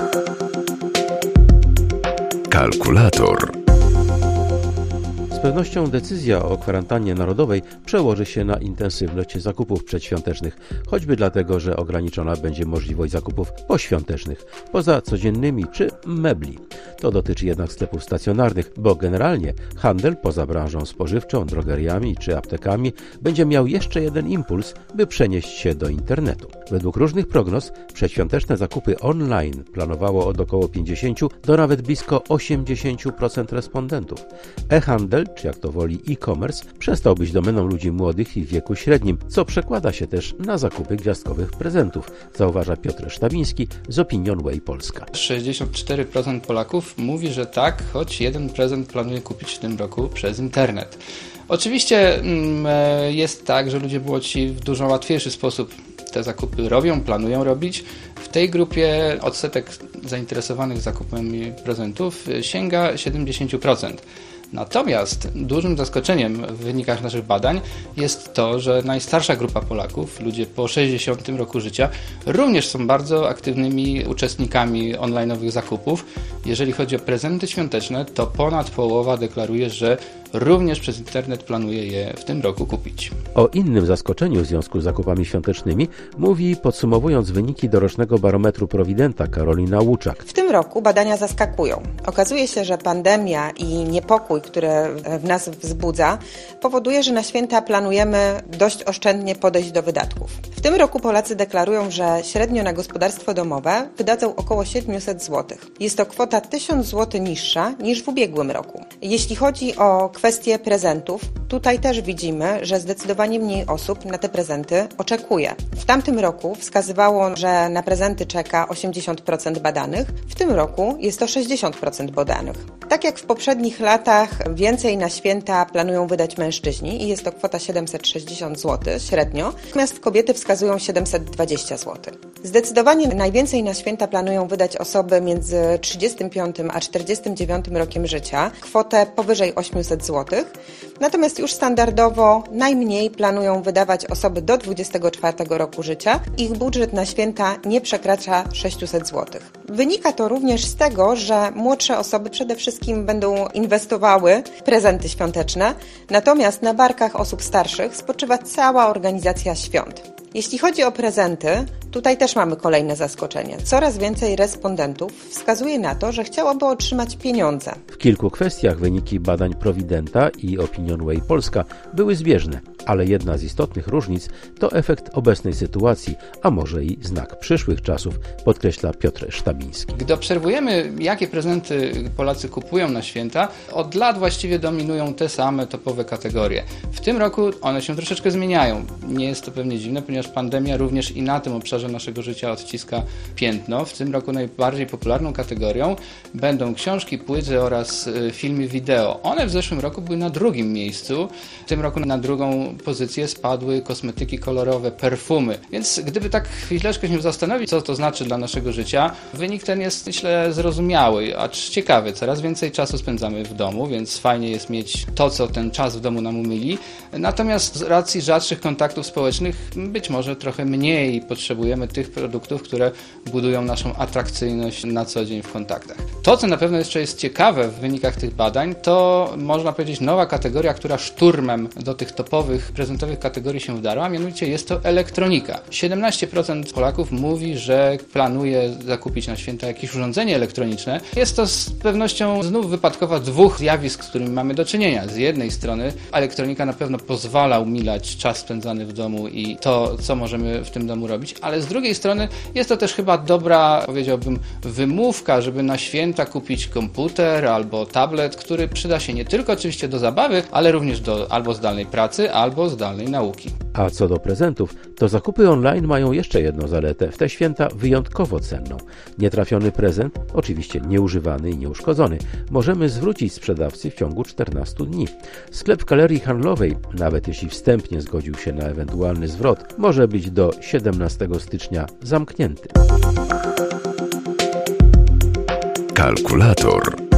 Kalkulator. Z pewnością decyzja o kwarantannie narodowej przełoży się na intensywność zakupów przedświątecznych, choćby dlatego, że ograniczona będzie możliwość zakupów poświątecznych, poza codziennymi czy mebli. To dotyczy jednak sklepów stacjonarnych, bo generalnie handel poza branżą spożywczą, drogeriami czy aptekami będzie miał jeszcze jeden impuls, by przenieść się do internetu. Według różnych prognoz przedświąteczne zakupy online planowało od około 50 do nawet blisko 80% respondentów. E-handel, czy jak to woli e-commerce, przestał być domeną ludzi młodych i w wieku średnim, co przekłada się też na zakupy gwiazdkowych prezentów, zauważa Piotr Sztabiński z Opinionway Polska. 64% Polaków mówi, że tak, choć jeden prezent planuje kupić w tym roku przez internet. Oczywiście jest tak, że ludzie młodsi w dużo łatwiejszy sposób te zakupy robią, planują robić. W tej grupie odsetek zainteresowanych zakupem prezentów sięga 70%. Natomiast dużym zaskoczeniem w wynikach naszych badań jest to, że najstarsza grupa Polaków, ludzie po 60 roku życia, również są bardzo aktywnymi uczestnikami online'owych zakupów. Jeżeli chodzi o prezenty świąteczne, to ponad połowa deklaruje, że również przez internet planuje je w tym roku kupić. O innym zaskoczeniu w związku z zakupami świątecznymi mówi, podsumowując wyniki dorocznego barometru Prowidenta, Karolina Łuczak. W tym roku badania zaskakują. Okazuje się, że pandemia i niepokój, który w nas wzbudza, powoduje, że na święta planujemy dość oszczędnie podejść do wydatków. W tym roku Polacy deklarują, że średnio na gospodarstwo domowe wydadzą około 700 zł. Jest to kwota 1000 zł niższa niż w ubiegłym roku. Jeśli chodzi o kwestię prezentów, tutaj też widzimy, że zdecydowanie mniej osób na te prezenty oczekuje. W tamtym roku wskazywało, że na prezenty czeka 80% badanych, w tym roku jest to 60% badanych. Tak jak w poprzednich latach, więcej na święta planują wydać mężczyźni i jest to kwota 760 zł średnio, natomiast kobiety wskazują 720 zł. Zdecydowanie najwięcej na święta planują wydać osoby między 35 a 49 rokiem życia, kwotę powyżej 800 zł. Natomiast już standardowo najmniej planują wydawać osoby do 24 roku życia. Ich budżet na święta nie przekracza 600 zł. Wynika to również z tego, że młodsze osoby przede wszystkim będą inwestowały w prezenty świąteczne, natomiast na barkach osób starszych spoczywa cała organizacja świąt. Jeśli chodzi o prezenty, tutaj też mamy kolejne zaskoczenie. Coraz więcej respondentów wskazuje na to, że chciałoby otrzymać pieniądze. W kilku kwestiach wyniki badań Prowidenta i Opinionway Polska były zbieżne, ale jedna z istotnych różnic to efekt obecnej sytuacji, a może i znak przyszłych czasów, podkreśla Piotr Sztabiński. Gdy obserwujemy, jakie prezenty Polacy kupują na święta, od lat właściwie dominują te same topowe kategorie. W tym roku one się troszeczkę zmieniają. Nie jest to pewnie dziwne, ponieważ pandemia również i na tym obszarze naszego życia odciska piętno. W tym roku najbardziej popularną kategorią będą książki, płyty oraz filmy wideo. One w zeszłym roku były na drugim miejscu. W tym roku na drugą pozycję spadły kosmetyki kolorowe, perfumy. Więc gdyby tak chwileczkę się zastanowić, co to znaczy dla naszego życia, wynik ten jest, myślę, zrozumiały, acz ciekawy. Coraz więcej czasu spędzamy w domu, więc fajnie jest mieć to, co ten czas w domu nam umyli. Natomiast z racji rzadszych kontaktów społecznych być może trochę mniej potrzebujemy tych produktów, które budują naszą atrakcyjność na co dzień w kontaktach. To, co na pewno jeszcze jest ciekawe w wynikach tych badań, to można powiedzieć nowa kategoria, która szturmem do tych topowych prezentowych kategorii się wdarła, a mianowicie jest to elektronika. 17% Polaków mówi, że planuje zakupić na święta jakieś urządzenie elektroniczne. Jest to z pewnością znów wypadkowa dwóch zjawisk, z którymi mamy do czynienia. Z jednej strony elektronika na pewno pozwala umilać czas spędzany w domu i to, co możemy w tym domu robić, ale z drugiej strony jest to też chyba dobra, powiedziałbym, wymówka, żeby na święta kupić komputer albo tablet, który przyda się nie tylko oczywiście do zabawy, ale również do albo zdalnej pracy, albo zdalnej nauki. A co do prezentów, to zakupy online mają jeszcze jedną zaletę, w te święta wyjątkowo cenną. Nietrafiony prezent, oczywiście nieużywany i nieuszkodzony, możemy zwrócić sprzedawcy w ciągu 14 dni. Sklep w galerii handlowej, nawet jeśli wstępnie zgodził się na ewentualny zwrot, może być do 17 stycznia zamknięty. Kalkulator.